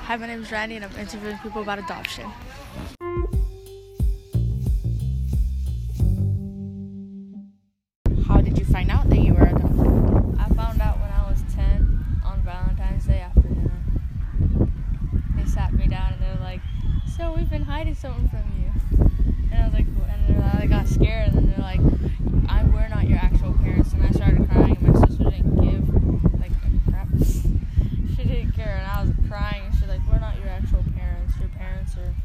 Hi, my name is Randy, and I'm interviewing people about adoption. How did you find out that you were adopted? I found out when I was 10 on Valentine's Day after dinner. They sat me down and they're like, "So we've been hiding something from you." And I was like, I got scared, and they're like, "We're not your actual parents." And I started crying, and my sister didn't give like a crap. She didn't care, and I was crying. And she's like, "We're not your actual parents. Your parents are."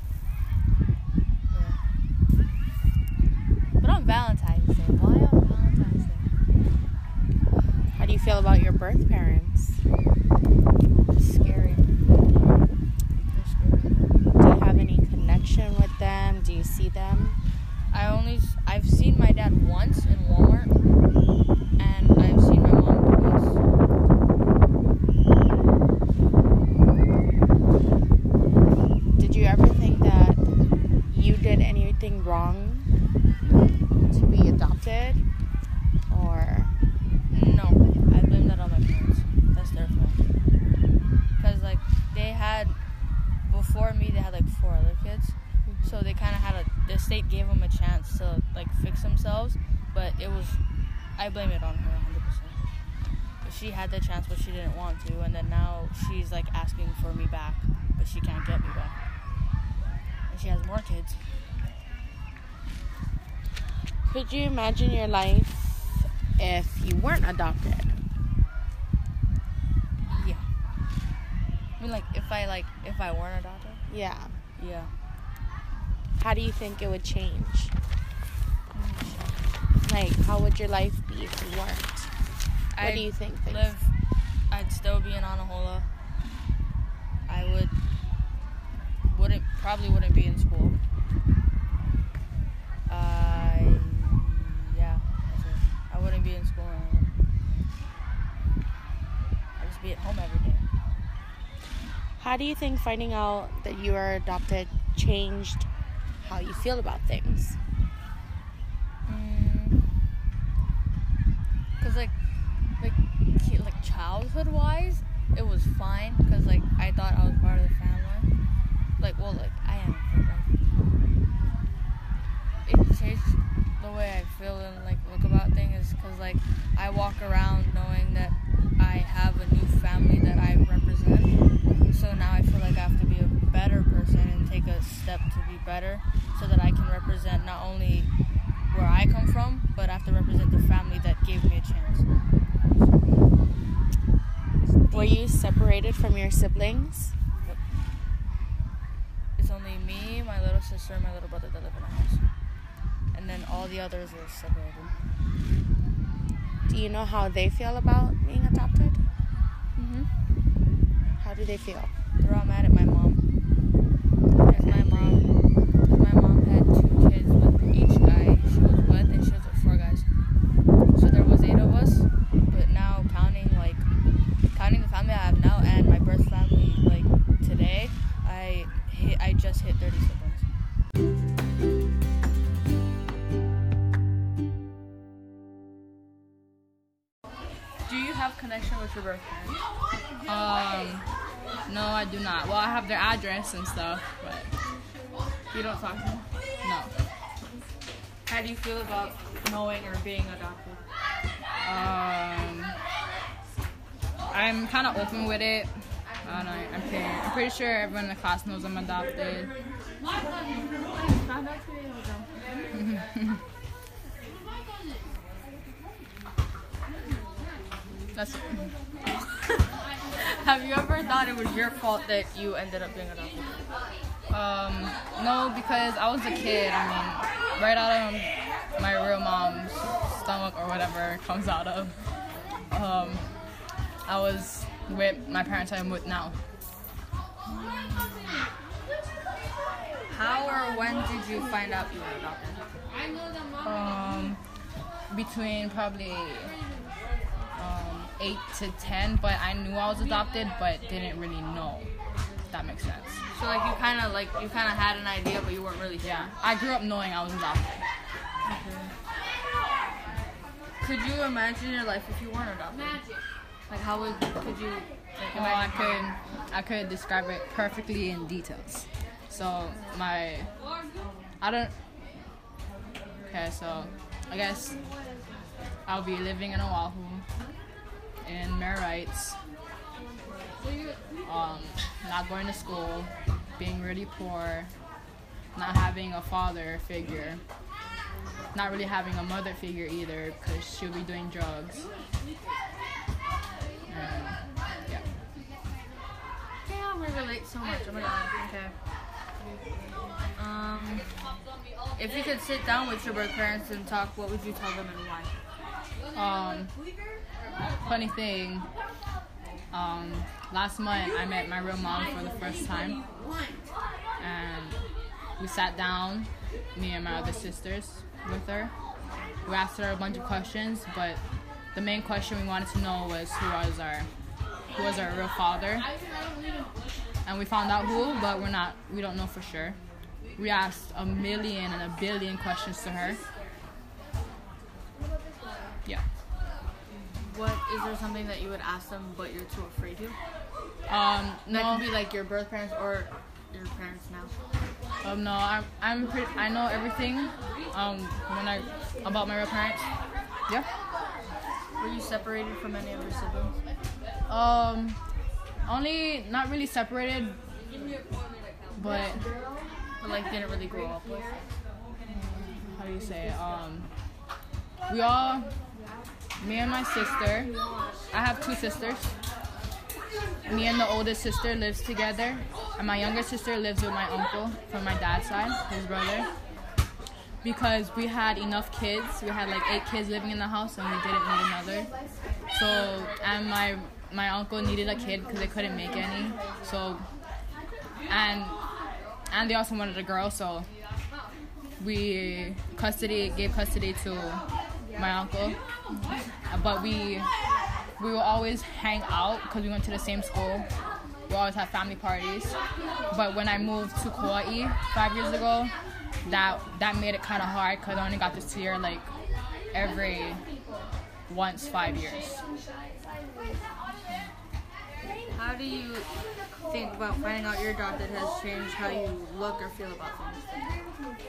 Yeah. But on Valentine's Day, why on Valentine's Day? How do you feel about your birth parents? Scary. They're scary. Do you have any connection with them? Do you see them? I've seen my dad once in Walmart, and I've seen my mom twice. Did you ever think that you did anything wrong to be adopted? Or No, I blame that on my parents. That's their fault. Because, like, before me, they had, like, 4 other kids. So they kind of the state gave them a chance to, like, fix themselves. But I blame it on her 100%. She had the chance, but she didn't want to. And then now she's, like, asking for me back, but she can't get me back. And she has more kids. could you imagine your life if you weren't adopted? Yeah. I mean, if I weren't adopted? Yeah. Yeah. How do you think it would change? Like, how would your life be if you weren't? What do you think? I'd still be in Anahola. I probably wouldn't be in school. I wouldn't be in school anymore. I'd just be at home every day. How do you think finding out that you are adopted changed how you feel about things? Cause like childhood wise, it was fine. Cause like I thought I was part of the family. I am. But, it changed the way I feel and look about things. Cause I walk around knowing that I have a new family that I represent. So now I feel like I have to be a better person and take a step to be better, so that I can represent not only where I come from, but I have to represent the family that gave me a chance. Were you separated from your siblings? Yep. It's only me, my little sister, and my little brother that live in a house. And then all the others are separated. Do you know how they feel about being adopted? Mm-hmm. How do they feel? They're all mad at my mom. Because my mom had 2 kids with each guy she was with, and she was with 4 guys. So there was 8 of us, but now counting the family I have now and my birth family, today, I just hit 30 siblings. Do you have connection with your birth parents? No, I do not. Well, I have their address and stuff, but You don't talk to them? no. How do you feel about knowing or being adopted? I'm kind of open with it. I don't know. I'm pretty sure everyone in the class knows I'm adopted. Found out today. That's it. Have you ever thought it was your fault that you ended up being adopted? No, because I was a kid. I mean, right out of my real mom's stomach or whatever it comes out of. I was with my parents I'm with now. How or when did you find out you were adopted? Between probably 8 to 10, but I knew I was adopted, but didn't really know. If that makes sense. So you kind of had an idea, but you weren't really sure. Yeah, I grew up knowing I was adopted. Could you imagine your life if you weren't adopted? Like, could you Well, I could describe it perfectly in details. So so I guess I'll be living in Oahu, in Marites, not going to school, being really poor, not having a father figure, not really having a mother figure either because she'll be doing drugs. Yeah. Damn, we relate so much. Oh my god. Okay. If you could sit down with your birth parents and talk, what would you tell them and why? Funny thing. Last month I met my real mom for the first time, and we sat down, me and my other sisters, with her. We asked her a bunch of questions, but the main question we wanted to know was who was our real father. And we found out who, but we don't know for sure. We asked a million and a billion questions to her. Yeah. Is there something that you would ask them but you're too afraid to? No. That could be like your birth parents or your parents now. No, I know everything. About my real parents. Yeah. Were you separated from any of your siblings? Only not really separated, but like didn't really grow up with. How do you say? Me and my sister. I have two sisters. Me and the oldest sister lives together, and my younger sister lives with my uncle from my dad's side, his brother. Because we had enough kids, we had like 8 kids living in the house, and we didn't need another. So, and my uncle needed a kid because they couldn't make any. So, and they also wanted a girl, so we gave custody to my uncle. But we will always hang out because we went to the same school. We always have family parties. But when I moved to Kauai 5 years ago, that made it kind of hard because I only got to see her like every once 5 years. How do you think about finding out you're adopted has changed how you look or feel about things?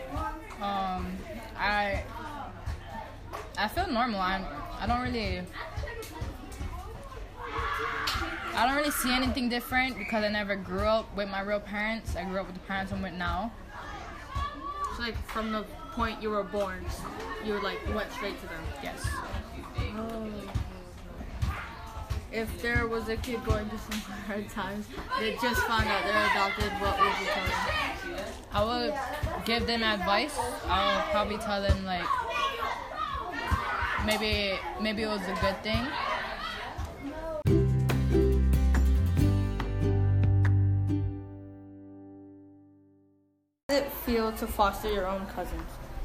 I feel normal. I don't really see anything different because I never grew up with my real parents. I grew up with the parents I'm with now. So like from the point you were born, you went straight to them? Yes. Oh. If there was a kid going through some hard times that just found out they're adopted, what would you tell them? I would give them advice. I would probably tell them like maybe it was a good thing. How does it feel to foster your own cousins?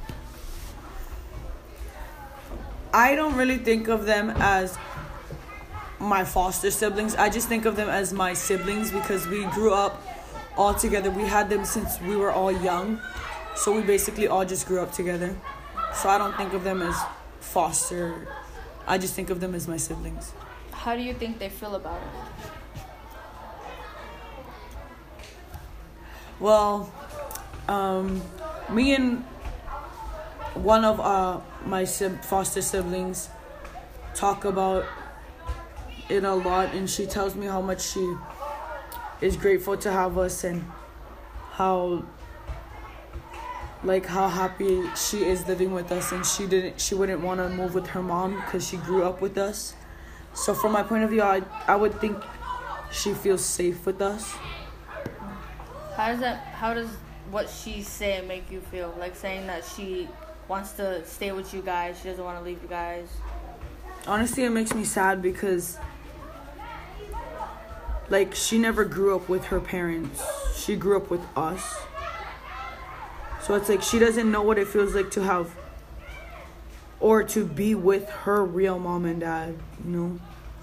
I don't really think of them as my foster siblings. I just think of them as my siblings because we grew up all together. We had them since we were all young. So we basically all just grew up together. So I don't think of them as foster. I just think of them as my siblings. How do you think they feel about it? Well, me and one of my foster siblings talk about it a lot, and she tells me how much she is grateful to have us and how happy she is living with us, and she wouldn't want to move with her mom because she grew up with us. So from my point of view, I would think she feels safe with us. How does what she's saying make you feel? Like saying that she wants to stay with you guys, she doesn't want to leave you guys. Honestly, it makes me sad because she never grew up with her parents. She grew up with us. So it's like she doesn't know what it feels like to have or to be with her real mom and dad, you know?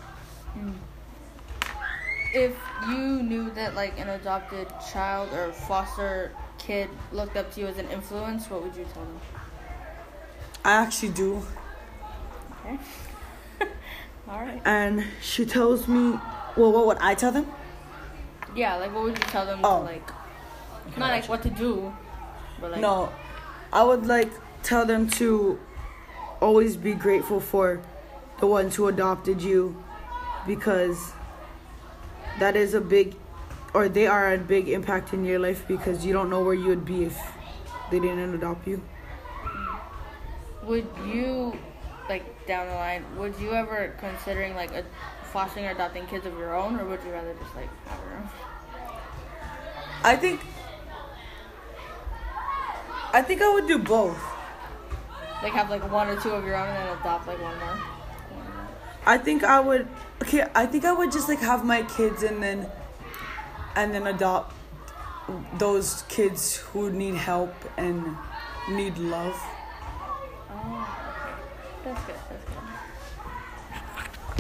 If you knew that an adopted child or foster kid looked up to you as an influence, what would you tell them? I actually do. Okay. All right. And she tells me Well, what would I tell them? Yeah, like what would you tell them Oh. to like, not like what to do, but like. No, I would like tell them to always be grateful for the ones who adopted you, because that is a big, or they are a big impact in your life, because you don't know where you would be if they didn't adopt you. Would you, like down the line, would you ever considering like fostering or adopting kids of your own, or would you rather just like have your own? I think I would do both. Like have like one or two of your own and then adopt like one more. I think I would just like have my kids and then adopt those kids who need help and need love. Oh, okay. That's good.